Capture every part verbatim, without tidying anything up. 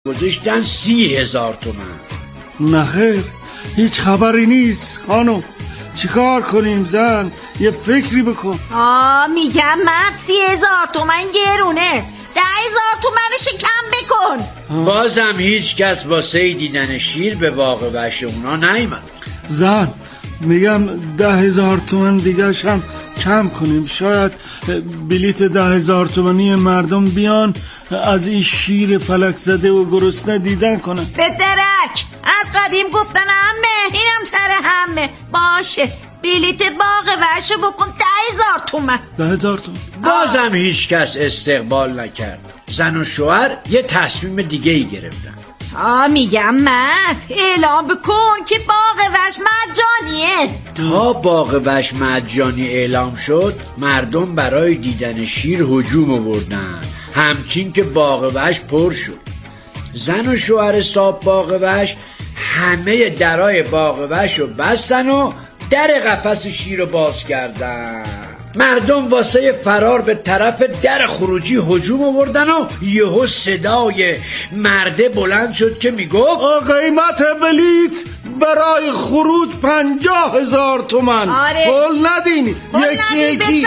گذاشتن سی هزار تومن. نخیر، هیچ خبری نیست خانم. چیکار کنیم زن؟ یه فکری بکن. آه میگم مرد سی هزار تومن گرونه، ده هزار تومنش کم بکن. آه. بازم هیچ کس واسه دیدن شیر به باغ وحش اونا نیامد. زن میگم ده هزار تومن دیگرش هم کم کنیم. شاید بلیت ده هزار تومنی مردم بیان از این شیر فلک زده و گرسنه دیدن کنن. به درک، از قدیم گفتن همه، اینم سر همه. باشه بلیت باغ وحش بکن ده هزار تومن. ده هزار تومن. بازم هیچ کس استقبال نکرد. زن و شوهر یه تصمیم دیگه ای گرفتن. آه میگم مرد اعلام بکن که باغ وحش مجانیه. تا باغ وحش مجانی اعلام شد، مردم برای دیدن شیر هجوم آوردن، همچین که باغ وحش پر شد. زن و شوهر صاحب باغ وحش همه درای باغ وحش رو بستن و در قفس شیر رو باز کردن. مردم واسه فرار به طرف در خروجی هجوم آوردن و یهو صدای مرده بلند شد که میگفت قیمت بلیت برای خروج پنجاه هزار تومن. آره قول ندین یکی یکی یکی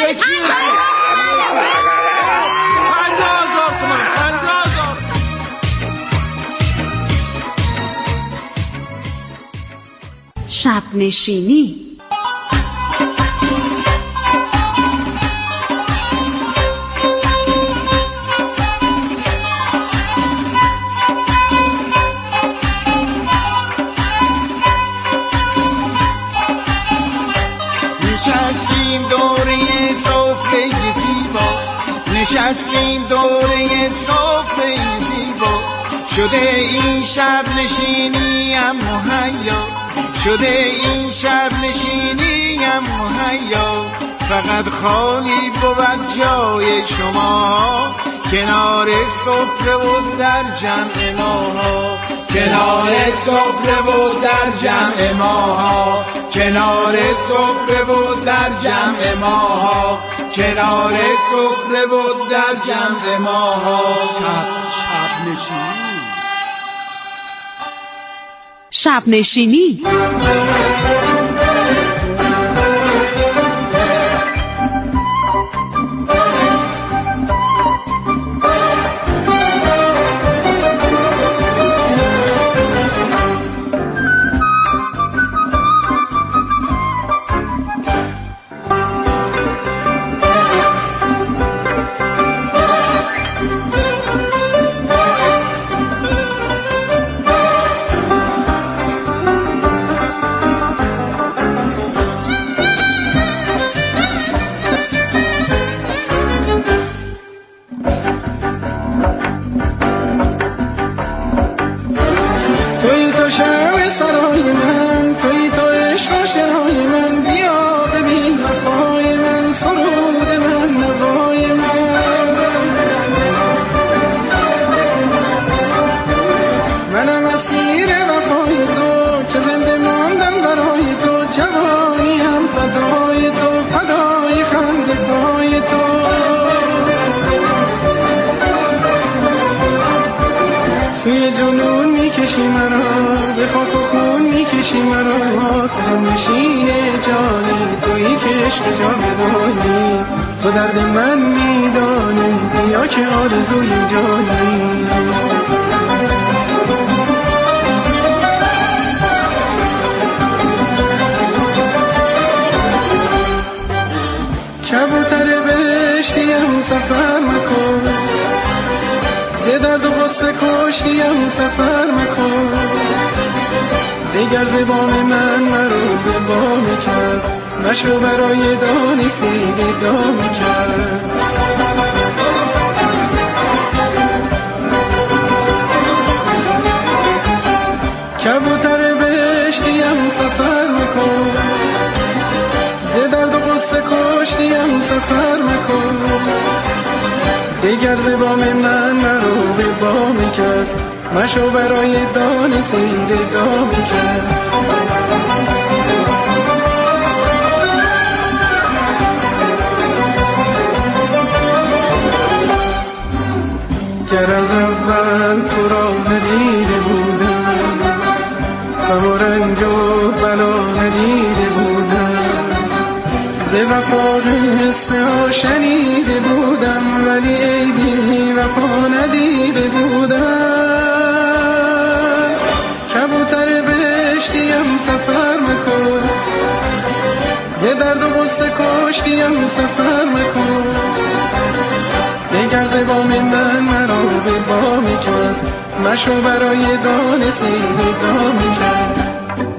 پنجاه هزار تومن. پنجاه هزار. شب نشینی. نشستیم دوره سفره زیبا، شده این شب نشینیم مهیا، شده این شب نشینیم مهیا. فقط خالی بود جای شما، کنار سفره و در جمع ماها، کنار سفره و در جمع ماها، کنار سفره و در جمع ماها، کنار سفره و در جمع ماها. شب نشینی. شب نشینی. توی جنون میکشی مرا، به خاک و خون میکشی مرا، تو هم نشین جانی، تویی که عشق جاودانی، تو درد من میدانی، بیا که آرزوی جانی. کبوتر بهشتیم سفر مکن، ز درد و غصه کشتیم سفر مکن، دیگر زبان من مرو به بام کس، مشو برای دانی سید دام کس. کبوتر بهشتیم سفر مکن، ز درد و غصه کشتیم سفر مکن، دیگر زبام من مرو به بام کس، مشو برای دان سید دام کس. گر از اول تو را ندیده بودم، غم و رنج و بلا ندیده بودم، ز وفا قصه ها شنیده بودم، ولی ای بی وفا ندیده بودم. کبوتر بهشتیم سفر مکن، ز درد و غصه کشتیم سفر مکن، دگر ز بام من مرا به بامی کس، مشو برای دانه سید دامی کس.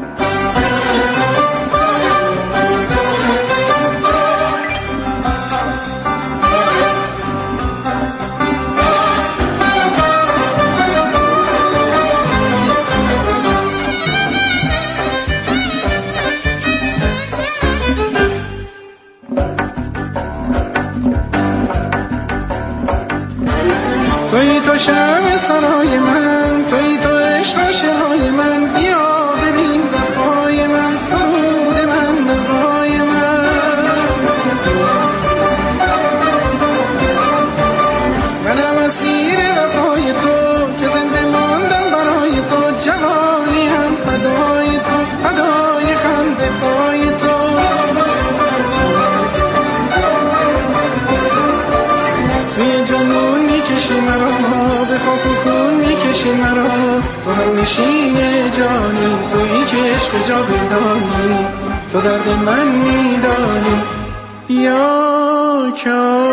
توی تو شمع سرای من، توی تو عشق شهای من، بیا ببین وفای من، سرود من نوای من. منم اسیر وفای تو که زنده ماندم برای تو، جوانی هم فدای تو، فدای خنده پای تو. سوی جنون میکشی مرا، به خاک و خون میکشی مرا، تو هم نشین جانی، تویی که عشق جاودانی، تو درد من میدانی، یا که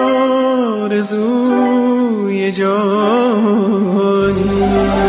آرزوی جانی.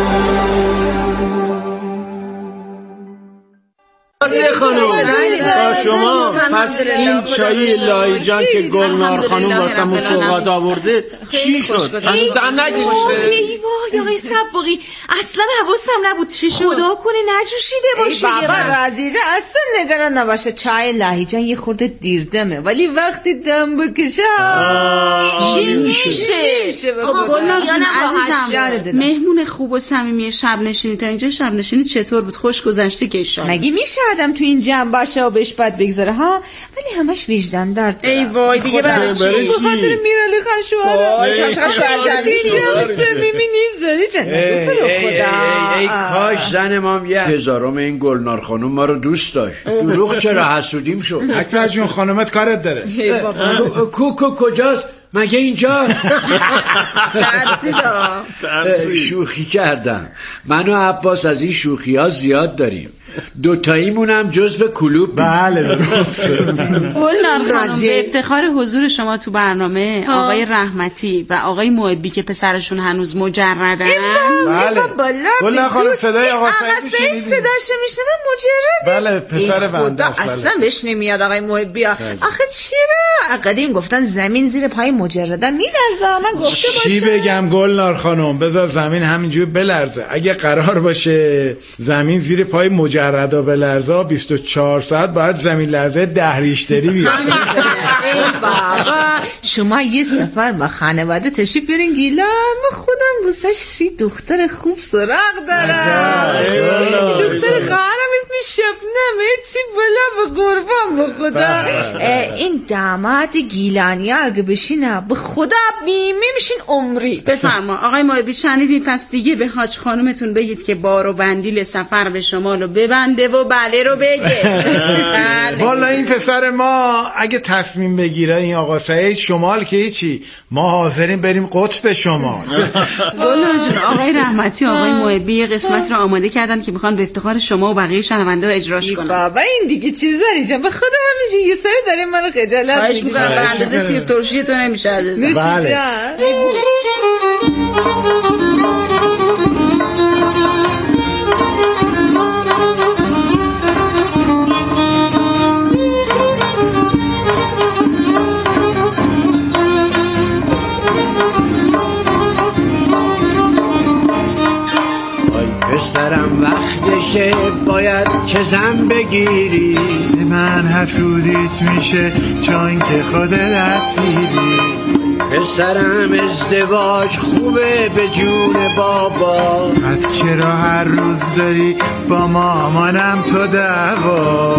عزیز خانم با شما پس این چایی لایی جان که گلنار خانم واسمون سوغات آورده چی شد؟ هنوز دم نگیرشه؟ ای وای آقای صباغی، اصلا حواسم نبود. چی شد؟ خدا کنه نجوشیده باشه. ای بابا رازیره اصلا نگران نباشه، چای لایی جان یه خورده دیردمه، ولی وقتی دم بکشه چی میشه؟ گلنار جان عزیزم، مهمون خوب و صمیمی شب نشینی تا اینجا شب نشینی چطور بود؟ خوش گذشته که ایشان؟ مگه میشه آدم تو این جمع باشه و بهش بد بگذاره ها؟ ولی همش وجدان درد داره. ای وای دیگه برای چی؟ بخاطر میرالی خان شوهره چقدر صمیمی نیست داری جنگو تو رو خدا. ای کاش زن مام یه هزارم این گلنار خانم ما رو دوست داشت. دروغ چرا حسودیم شد؟ اکبر جون خانومت کارت داره. کوکو کجاست؟ مگه اینجا؟ ترسیدا شوخی کردم. من و عباس از این شوخی ها زیاد داریم، دوتاییمون هم جزو کلوب. بله گلنار خانم به افتخار حضور شما تو برنامه آقای رحمتی و آقای محبی که پسرشون هنوز مجردن. بله گلنار خانم صدای آقا سعید سعید صداش میشنوه مجرده. بله پسر بنده است. اصلا بهش نمیاد آقای محبی. آخه چرا قدیم گفتن زمین زیر پای مجردن میلرزه. من گفته باشم چی بگم گلنار خانم، بذار زمین همینجوری بلرزه. اگه قرار باشه زمین زیر پای مجردا بلرزه بیست و چهار ساعت باید زمین لرزه ده ریشتری بیاد. ای بابا شما یه سفر با خانواده تشریف برین گیلان، من خودم واسش دختر خوب سراغ دارم. دختر خواهرم اسمش شبنمه، چی بلا به قربان به خدا. این داماد گیلانی ها اگه بشینه به خدا بیمه میشین عمری. بفرما آقای محبی، شنیدین؟ پس دیگه به حاج خانومتون بگید که بار و بندیل سفر به شمال رو ببنده و بله رو بگه. والا این پسر ما اگه تصمیم بگیره این آقا سعید شمال که هیچی، ما حاضرین بریم قطب شمال. گلنار جون آقای رحمتی آقای محبی قسمت رو آماده کردن که میخوان به افتخار شما و بقیه شنونده ها اجراش کنن. بابا این دیگه چیز داری جان، به خدا همیشه یه سری داریم منو خجالت خواهش میکنم به اندازه سیر ترشی تو نمیشه عزیزم. بله پسرم وقتشه باید که زن بگیری، من حسودیت میشه چون که خودت اصلیدی. پسرم ازدواج خوبه به جون بابا، پس چرا هر روز داری با مامانم تو دعوا؟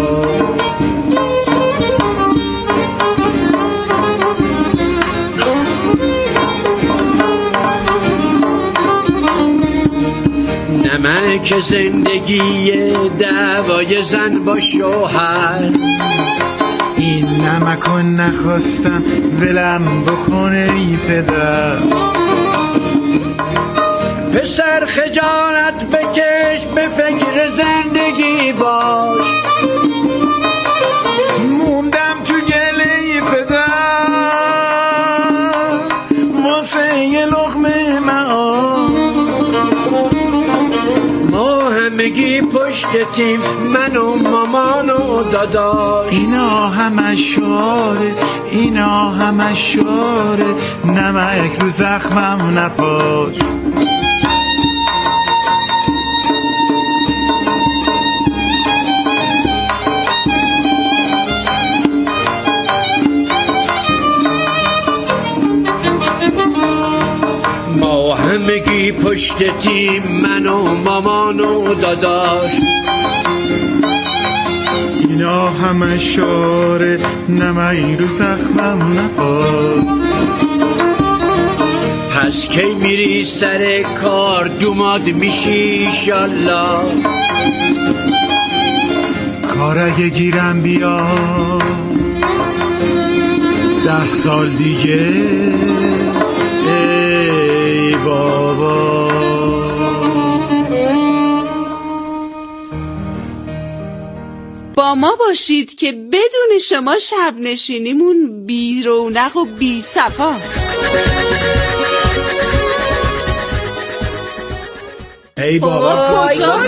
نمک زندگی دعوای زن با شوهر. این نمکو نخواستم ولم بکنه ای پدر. پسر خجالت بکش به فکر زندگی باش. موندم تو گله ای پدر واسه یه لقمه معاش. ما همگی پشت تیم من و مامان و داداش. اینا همه شاره اینا همه شاره نمک رو زخمم نپاش. ما همگی پشت تیم من و مامان و داداش. اینا همه شاره نمک رو زخمم نپاش. پس کی میری سر کار دوماد میشی انشالله. کار اگه گیرم بیا ده سال دیگه ای بابا. با ما باشید که بدون شما شب نشینیمون بی رونق و بی صفاست. ای بابا کجا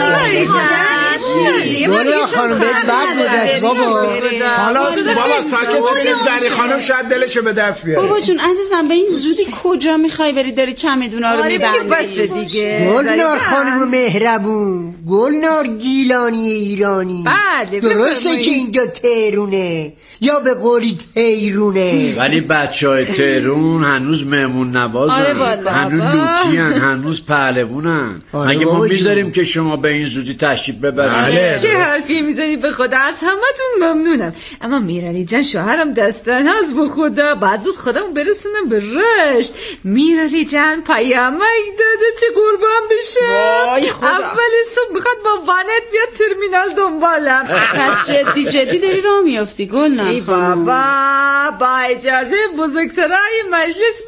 گل خانم بهت بد بودت بابا. حالا بابا ساکت شدید. دری خانم شاید دلشو به دست بیاره. بابا جون عزیزم به این زودی کجا میخوای بری داری چمدونا رو میبندی؟ بس دیگه گلنار خانم مهربون، گلنار گیلانی ایرانی. بله درسته که اینجا تهرونه یا به قولی تهرونه، ولی بچه های تهرون هنوز مهمون نوازن. آره والا. هنوز لوتی هن. هنوز پهلوونن. مگه ما میذاریم که شما به این زودی تشریف ببرید؟ چه حرفی میزنی به خدا؟ از همتون ممنونم، اما میرعلی جان شوهرم دستن هست به خدا بعد زود خودمو برسونم به رشت. میرعلی جان پیامک داده ته قربان بشم. اول صبح میخواد با وانت بیاد ترمینال دنبالم. پس جدی جدی داری راه میافتی گلنار ای خانم؟ بابا با اجازه بزرگترای مجلس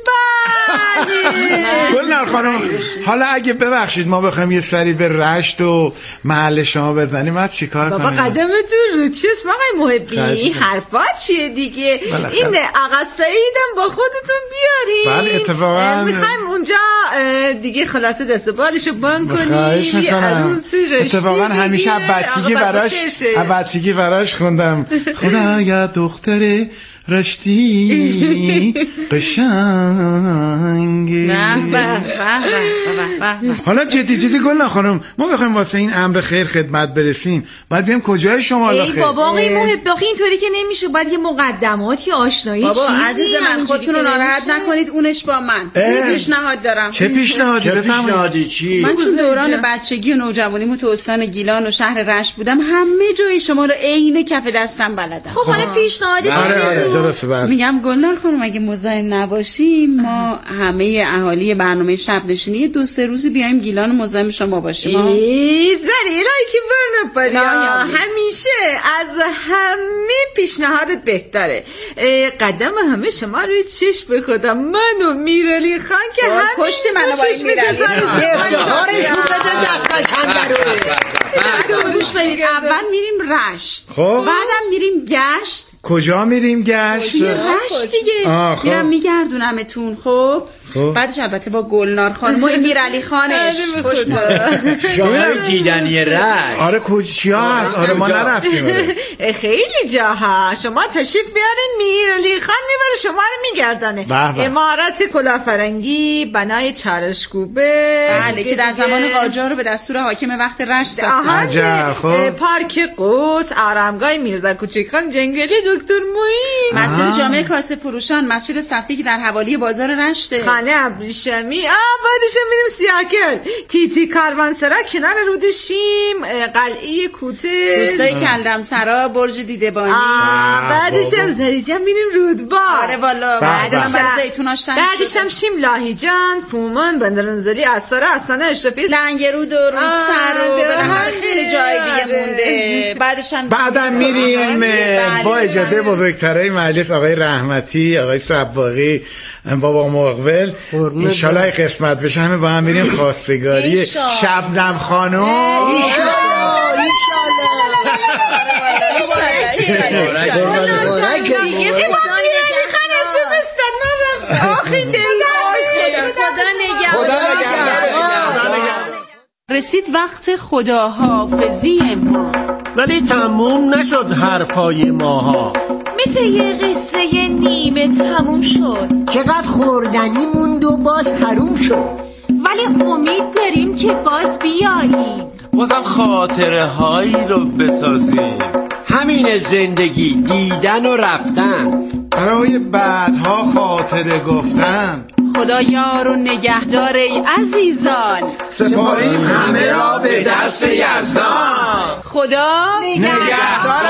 بله. گلنار خانم حالا اگه ببخشید ما بخوایم یه سری به رشت و محل شما بزنیم بعد چیکار کنیم؟ بابا قدمتون رو چیست آقای محبی؟ این حرفا چیه دیگه؟ این آقا سعیدم با خودتون بیارین. بله اتفاقا میخوایم اونجا دیگه خلاصه دست و بالشو بان کنیم. خواهش میکنم. اتفاقا همیشه بچگی براش بچگی براش خوندم خدایا دختر رشتی قشنگی. حالا جدی جدی گلنار خانم ما بخوایم واسه این امر خیر خدمت برسیم باید بیام کجای شما ای بابا آقای محب آخه اینطوری که نمیشه، باید یه مقدماتی آشنایی بابا چیزی. بابا عزیز من خودتون رو ناراحت نکنید، اونش با من پیشنهاد دارم. چه پیشنهادی؟ چه پیشنهادی چی؟ من چون دوران بچگی و نوجوانیمو تو استان گیلان و شهر رشت بودم همه جای شما رو عین کف دستم بلدم. خب حالا پیشنهادی آره آره درسته. میگم گلنار خانم اگه مزاحم نباشیم ما همه اهالی برنامه شب نشینی دو سه روزی بیایم گیلان و مزاحم شما باشیم. ای زریلای که برنپاری همیشه از همه پیشنهادت بهتره. قدم همه شما روی چشم به خدا من و میرعلی خان که همین پشت منو باید میرعلی اول میریم رشت بعدم میریم گشت. کجا میریم گشت؟ رشت دیگه میرم میگردونمتون. خب بعدش البته با گلنار خانم و میرعلی خانش خوش جاهای دیدنی رشت. آره کجا هست؟ آره ما نرفتیم. خیلی جاها شما تشریف بیارین میرعلی خان میبره شما رو میگردانه. امارت کلافرنگی، بنای چارشکوبه بله که در زمان قاجار رو به دستور حاکم وقت رشت ساختن. خب پارک قدس، آرامگاه میرزا کوچکخان جنگلی، دکتر موین، مسجد جامع کاسه فروشان، مسجد صفی که در حوالی بازار رشته. خانه ابریشمی. آه بعدشم میریم سیاکل، تیتی کاروانسرا کنار رود شیم، قلعه کوته، روستای کلدم سرا، برج دیدبانی. بعدشم زریجم میریم رودبار. آره والا بعدشم برای زیتوناش تنگ. بعدشم شیم لاهیجان، فومان، بندرانزلی، استاره، استانه اشرفی، لنگرود و رودسر و بالاخره خیلی جای دیگه مونده. بعدشم بعدم میریم با اجازه بزرگترای مجلس آقای رحمتی، آقای صباغی، بابا مقبل، انشالله قسمت بشه همه با هم میریم خواستگاری شبنم خانم. رسید وقت خداحافظی ما، ولی تموم نشد حرفای ماها. مثل یه قصه نیمه تموم شد، چقدر خوردنی موند و باز حروم شد، ولی امید داریم که باز بیاییم، بازم خاطره هایی رو بسازیم. همین زندگی، دیدن و رفتن، برای بعدها خاطره گفتن. خدا یار و نگهدار ای عزیزان، سپاریم همه را به دست یزدان. خدا نگهدار.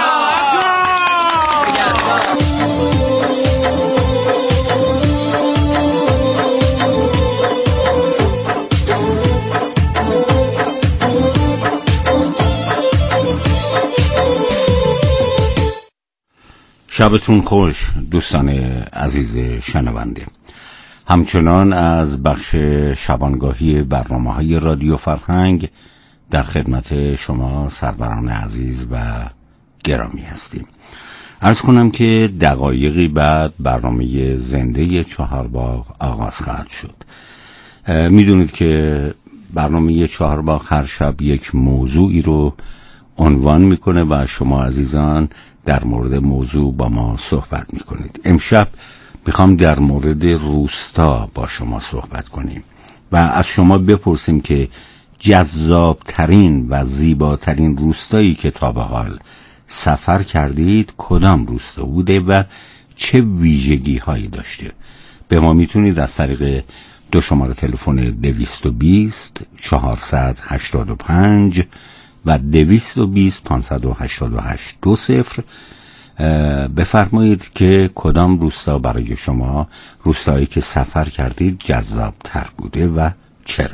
شبتون خوش دوستان عزیز شنونده. همچنان از بخش شبانگاهی برنامه‌های رادیو فرهنگ در خدمت شما سروران عزیز و گرامی هستیم. عرض کنم که دقایقی بعد برنامه زنده چهارباغ آغاز خواهد شد. میدونید که برنامه چهارباغ هر شب یک موضوعی رو عنوان میکنه و شما عزیزان در مورد موضوع با ما صحبت میکنید. امشب میخوام در مورد روستا با شما صحبت کنیم و از شما بپرسیم که جذابترین و زیباترین روستایی که تا به حال سفر کردید کدام روستا بوده و چه ویژگی هایی داشته. به ما میتونید از طریق دو شماره تلفن دویست و بیست چهارصد و هشتاد و پنج و دویست و بیست پانصد و هشتاد و هشت دو صفر بفرمایید که کدام روستا برای شما روستایی که سفر کردید جذاب تر بوده و چرا.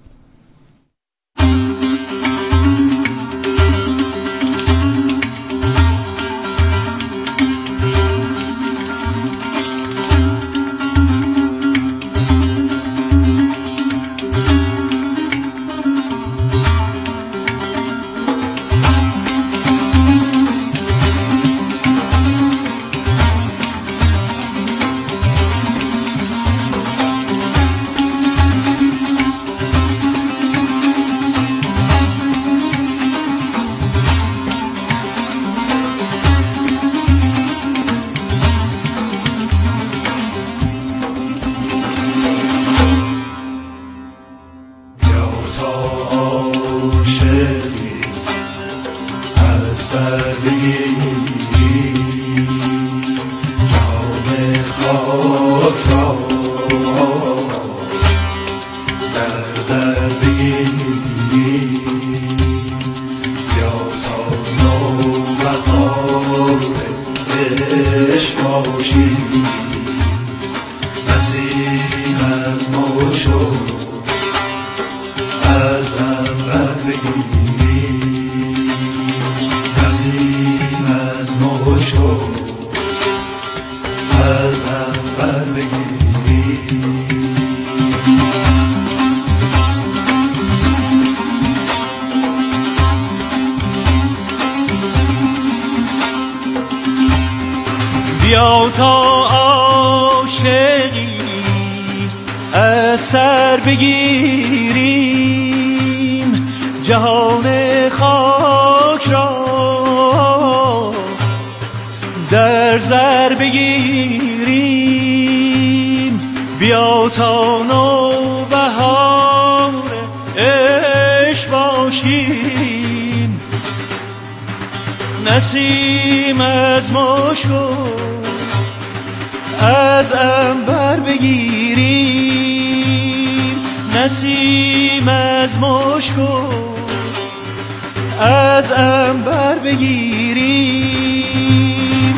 بیا تا عاشقی از سر بگیریم جهان خاک را در زر بگیریم. بیا تا نوبهار عشق باشیم نسیم از مشک از عنبر بگیریم، نسیم از مشک از عنبر بگیریم.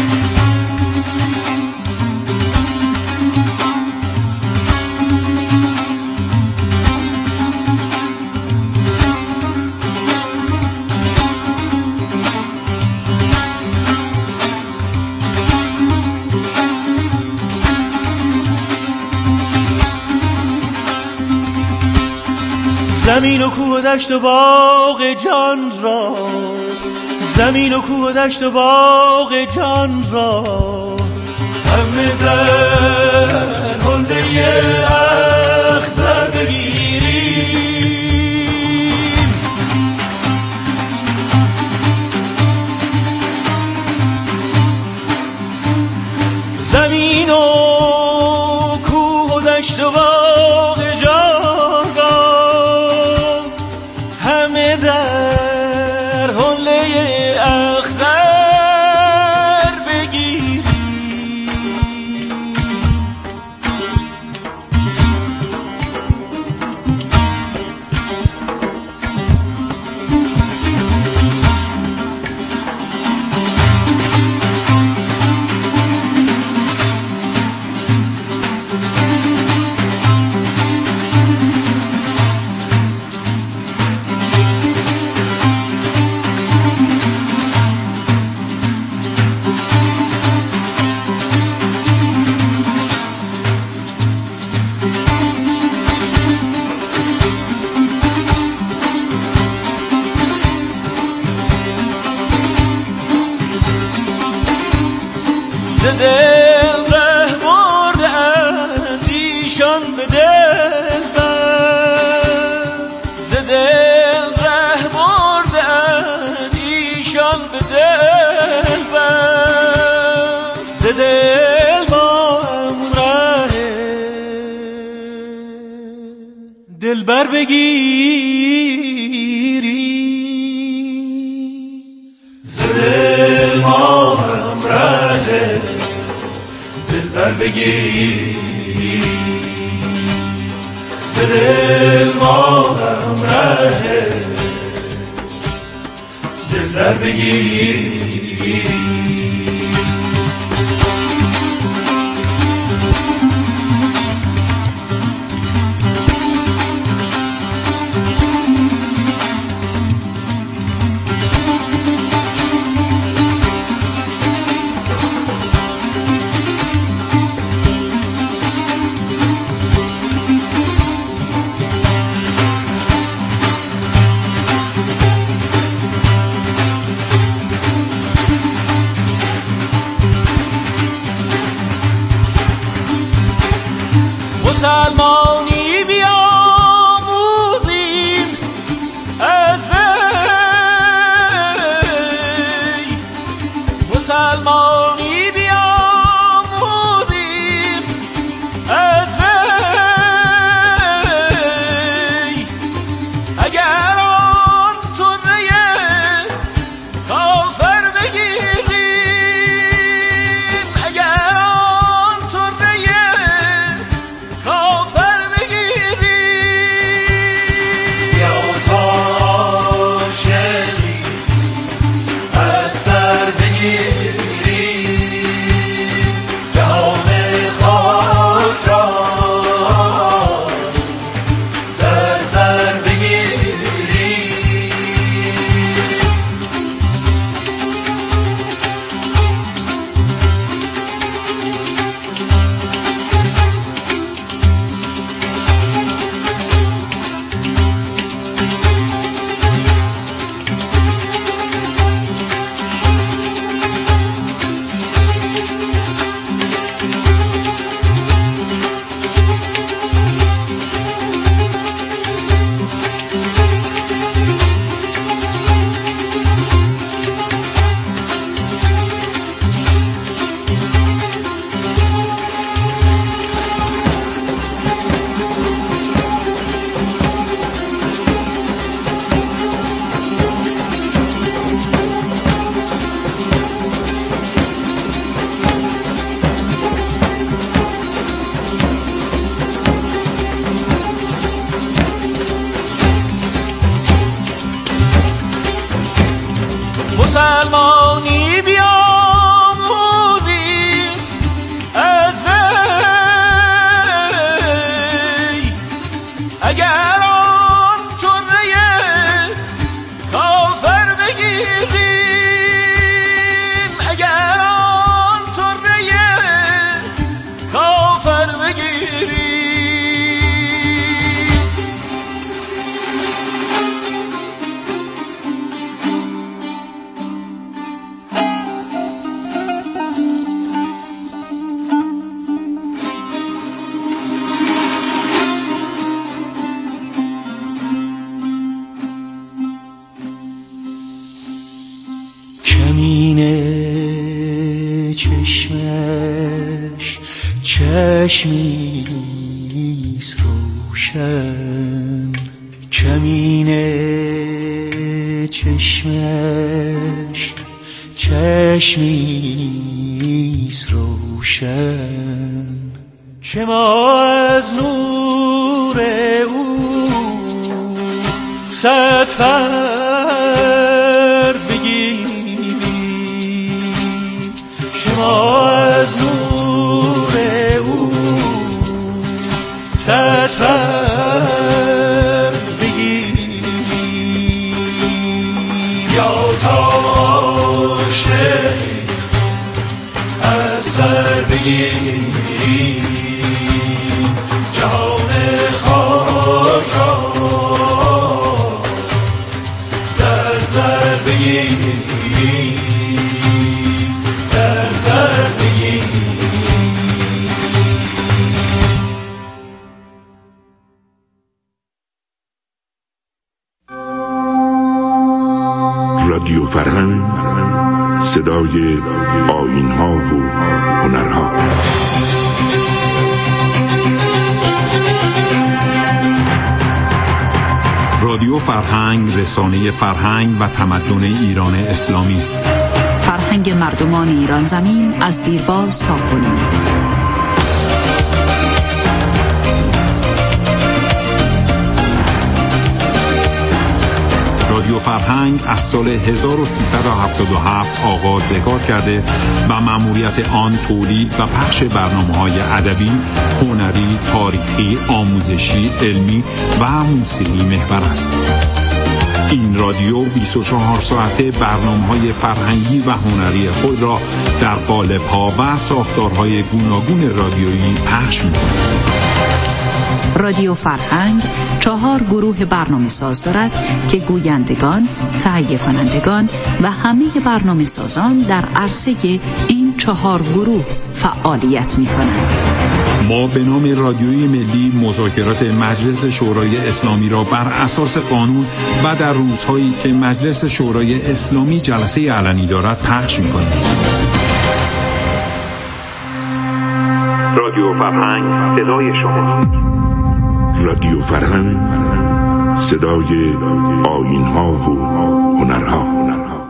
زمین و کوه و دشت و باغ جان را، زمین و کوه و دشت و باغ جان را، همه در حله اخضر بگیریم. زمین و کوه و دشت و باغ جان را، همه در حله اخضر بگیریم. دل ره برده اندیشان به دل بر، ز دل ره برده اندیشان به دل بر، ز دل با همون ره دل بر بگیری، ز دل با هم ره دلبر بگیری، ز دل ما هم ره دلبر بگیری. مسلمانی بیاموزیم از وی، مسلمانی بیاموزیم از وی. اگر آن طره کافر بگیریم، اگر آن طره کافر بگیریم، یا تا عاشقی از سر بگیریم، جهان خاک را در سر بگیریم. مسلمانی بیاموزی از وی اگر آن طره کافر بگیریم اگر آن طره کافر بگیریم چشمش چشمیست روشن کمین چشمش چشمیست روشن که ما از نور او صد فرد بگیریم ما از نور او صد فرد بگیریم یا تماشایی از سر بگیریم جهان خاک را در سر بگیریم رادیو فرهنگ صدای آیین‌ها و هنرها. رادیو فرهنگ رسانه فرهنگ و تمدن ایران اسلامی است. فرهنگ مردمان ایران زمین از دیرباز تا کنون. رادیو فرهنگ از سال هزار و سیصد و هفتاد و هفت آغاز به کار کرده و مأموریت آن تولید و پخش برنامه‌های ادبی، هنری، تاریخی، آموزشی، علمی و موسیقی محور است. این رادیو بیست و چهار ساعته برنامه‌های فرهنگی و هنری خود را در قالب‌ها و ساختارهای گوناگون رادیویی پخش می‌کند. رادیو فرهنگ چهار گروه برنامه ساز دارد که گویندگان، تهیه کنندگان و همه برنامه سازان در عرصه این چهار گروه فعالیت می کنند. ما به نام رادیوی ملی مذاکرات مجلس شورای اسلامی را بر اساس قانون و در روزهایی که مجلس شورای اسلامی جلسه علنی دارد پخش می کنیم. رادیو فرهنگ صدای شما. رادیو فرهنگ صدای آیین‌ها و هنرها.